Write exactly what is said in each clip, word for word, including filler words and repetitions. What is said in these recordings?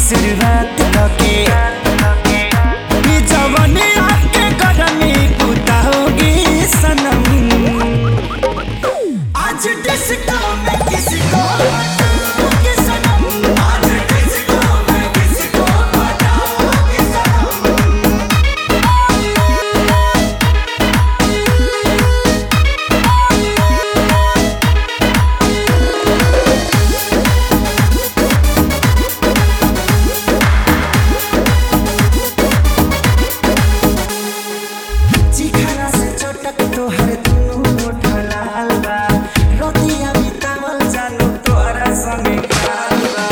शुरुआत करके ये जवानी आके करनी कुताओगी सनम। आज डिस्को में किसी को बताओगी सनम, आज डिस्को में किसी को बताओगी सनम। चिखरा से चटक तोहर दुनू ओठ लाल बा, रोटियां बितावल जानो तोहरा संगे खाल बा।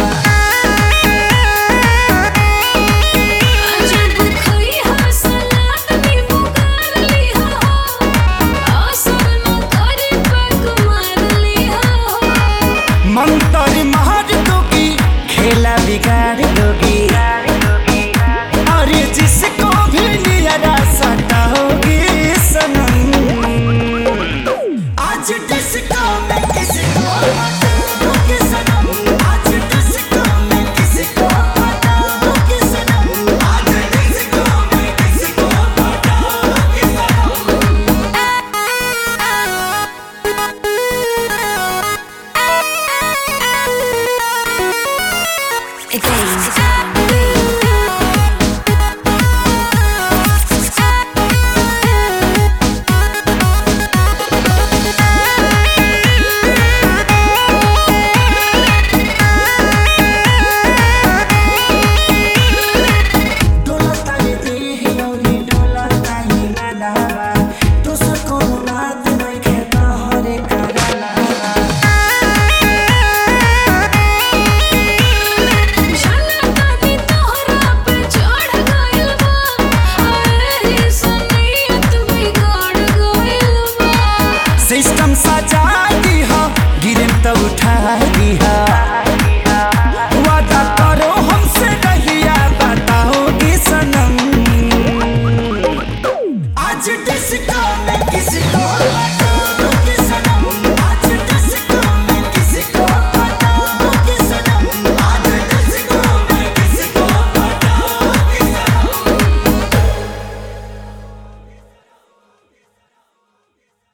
जब खइहा सलाद नींबू गार लिहा हो, असर न करे पैक मार लिहा हो। मंतर मार दोगी, खेला बिगाड़ दोगी, और जिसको भी नियरा सताओगी सनम। आज डिस्को में किसी को बताओगी सनम, आज डिस्को में किसी को बताओगी सनम, आज डिस्को में किसी को बताओगी सनम। It goes. डोलता ये देह औरी डोलता ही मनावा, दोसर कोनो बात नइखे तोहरे करनावा। जनता दी तोहरा पे चढ़ गइल बा, अरे सनियत बिगड़ गइल बा। सिस्टम सजा दीहा, गिरे तो उठा दीहा।